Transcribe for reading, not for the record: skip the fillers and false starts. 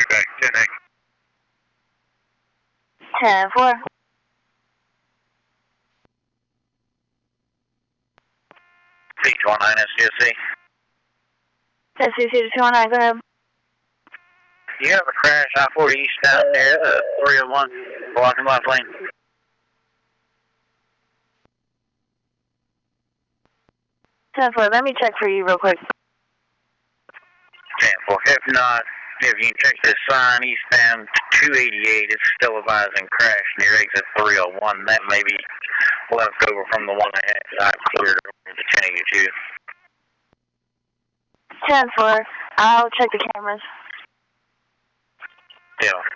back 10-8. 10-4. 219 SCSC. SCC to 219, go ahead. You have a crash I-40 eastbound there, 301, blocking left lane. 10-4, let me check for you real quick. 10-4. If not, if you can check this sign eastbound 288, it's still advising crash near exit 301. That may be left over from the one I cleared over to 1082. 10-4, I'll check the cameras. Yeah.